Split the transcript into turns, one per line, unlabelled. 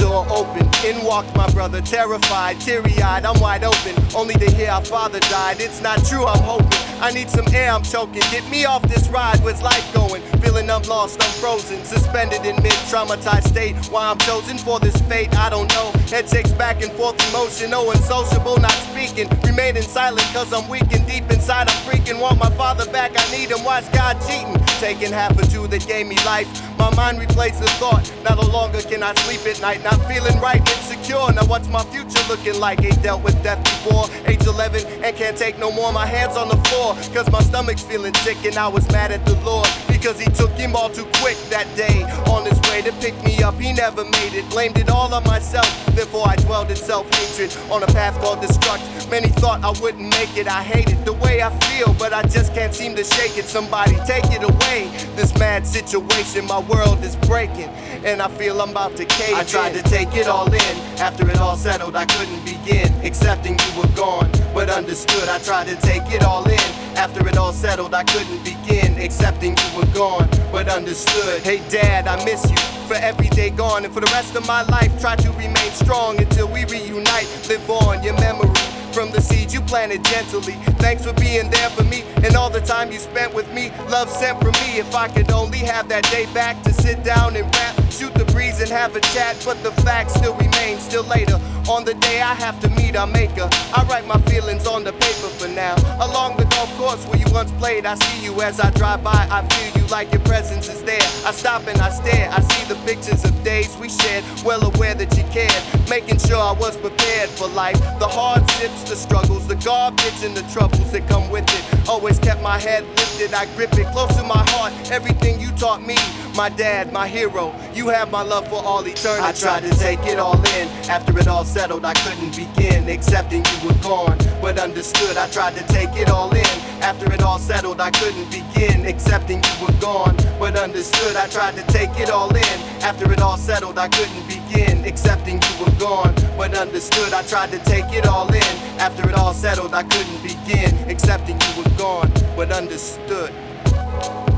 door open. In walked my brother, terrified, teary-eyed, I'm wide open. Only to hear our father died. It's not true, I'm hoping. I need some air, I'm choking. Get me off this ride, where's life going? Feeling I'm lost, I'm frozen, suspended in mid-traumatized state. Why I'm chosen for this fate, I don't know. Head takes back and forth emotion, oh, unsociable, not speaking. Remaining silent cause I'm weak and deep inside I'm freaking. Want my father back, I need him, why's God cheating? Taking half or two that gave me life. My mind replaced the thought, now no longer can I sleep at night. Not feeling right, insecure, now what's my future looking like? Ain't dealt with death before, age 11, and can't take no more. My hands on the floor, cause my stomach's feeling sick. And I was mad at the Lord, because he took him all too quick that day. On his way to pick me up, he never made it. Blamed it all on myself, therefore I dwelled in self-hatred. On a path called destruct, many thought I wouldn't make it. I hated the way I feel, but I just can't seem to shake it. Somebody take it away, this mad situation, my world is breaking, and I feel I'm about to cave in. I tried to take it all in, after it all settled I couldn't begin accepting you were gone, but understood. I tried to take it all in, after it all settled I couldn't begin accepting you were gone, but understood. Hey dad, I miss you, for every day gone, and for the rest of my life try to remain strong until we reunite. Live on your memory from the seeds you planted gently. Thanks for being there for me and all the time you spent with me. Love sent from me. If I could only have that day back to sit down and rap, shoot the breeze and have a chat, but the fact still remains. Still later, on the day I have to meet our maker, I write my feelings on the paper for now. Along the golf course where you once played, I see you as I drive by. I feel you like your presence is there. I stop and I stare. I see the pictures of days we shared, well aware that you cared, making sure I was prepared for life. The hardships, the struggles, the garbage and the troubles that come with it. Always kept my head lifted, I grip it close to my heart. Everything you taught me, my dad, my hero, you have my love for all eternity. I tried to take it all in, after it all settled I couldn't begin accepting you were gone, but understood. I tried to take it all in, after it all settled I couldn't begin accepting you were gone, but understood. I tried to take it all in, after it all settled I couldn't begin accepting you were gone, but understood. I tried to take it all in, after it all settled I couldn't begin accepting you were gone, but understood.